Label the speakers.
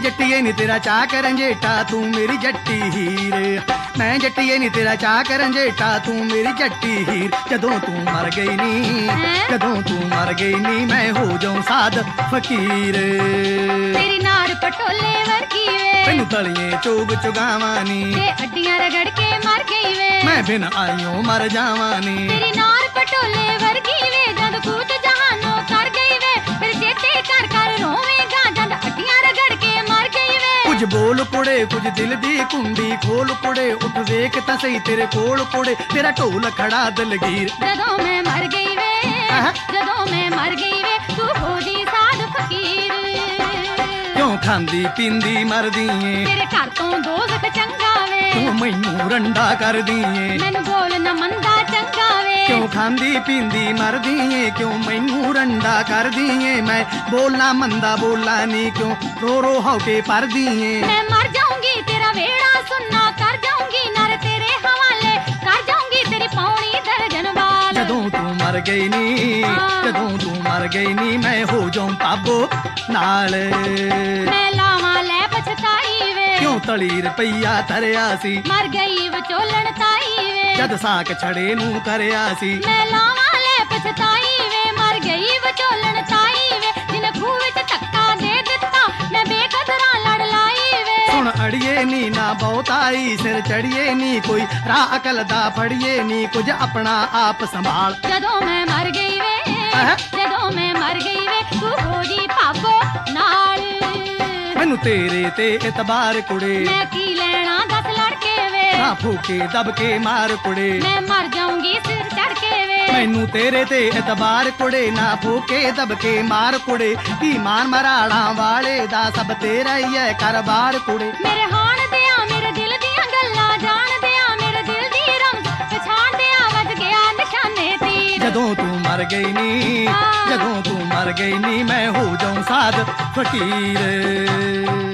Speaker 1: जट्टिए नी तेरा चाक रंजेटा तू मेरी जट्टी हीर। मैं जट्टिए नी तेरा चाक रंजेटा तू मेरी जट्टी हीर। जदों तू मर गई नी जदों तू मर गई नी मैं हो जाऊं साद फकीर।
Speaker 2: तेरी नार पटोले वर्गी वे
Speaker 1: तेनू तलिए चोग चुगावानी
Speaker 2: ते अड्डियां रगड़ के मर गई वे
Speaker 1: मैं बिन आइयों मर जावानी।
Speaker 2: तेरी नार पटोले वर्गी वे जद कूत जहानों कर गई वे फिर चेते कर कर रोवेगा जद अड्डियां रगड़ के मर गई वे।
Speaker 1: कुछ बोल कुड़े कुछ दिल दी कुंडी खोल कुड़े उठ वेख तां सही तेरे कोल कुड़े तेरा ढोल खड़ा दलगीर।
Speaker 2: जदों मैं मर गई वे जदों मैं मर गई वे तू हो जी साध फकीर।
Speaker 1: क्यों खांदी पींदी मरदी ऐ
Speaker 2: तेरे घर तो दोज़ख चंगा वे
Speaker 1: तू मैनू रंडा कर दी ऐ।
Speaker 2: मैनू बोल न मंदा चंगा वे
Speaker 1: क्यों खांदी पींदी मरदी ऐ क्यों मैनू रंडा कर दी ऐ। मैं बोलना मंदा बोला नी क्यों रो रो होके पर दी ऐ।
Speaker 2: मैं मर जाऊंगी तेरा वेड़ा सुनना कर जाऊंगी नर तेरे हवाले कर जाऊंगी तेरी पौड़ी दर्जन बाल।
Speaker 1: जदों तू मर गई नी जदों तू मर गई नी मैं हो जाऊं पाबो नाल।
Speaker 2: मैं लावां लै पछताई वे
Speaker 1: क्यों तली रपैया धरिया सी
Speaker 2: मर गई विचोलण ताई वे
Speaker 1: जद साक छड़े नू करिया सी।
Speaker 2: मैं लावां लै पछताई वे मर गई विचोलण ताई वे जिन खूह विच धक्का दे दित्ता मैं बेकदरा लड़ लाई वे।
Speaker 1: सुन अड़िए नी ना बहुताई सिर चढ़िए नी कोई राह अकल दा फड़िए नी कुछ अपना आप संभाल।
Speaker 2: जदों मैं मर गई वे जदों मैं मर गई वे तू हो जी पापो नाल।
Speaker 1: मैनू तेरे ते इतबार कुड़े
Speaker 2: मैं की लेना 10 लड़के वे
Speaker 1: ना फूके दब के मार कुड़े
Speaker 2: मैं मर जाऊंगी सिर चढ़ के वे।
Speaker 1: मैनू तेरे ते इतबार कुड़े ना फूके दब के मार कुड़े की मान मराड़ा वाले दा सब तेरा ही है कारोबार कुड़े।
Speaker 2: मेरे हाण दिया मेरे दिल दियां गल्लां जान दिया मेरे दिल दी रमज पछाण दिया वज गया निशाने तीर।
Speaker 1: जदों तू मर गई नी जदों तू मर गई नी मैं हो जाऊं साद फकीर।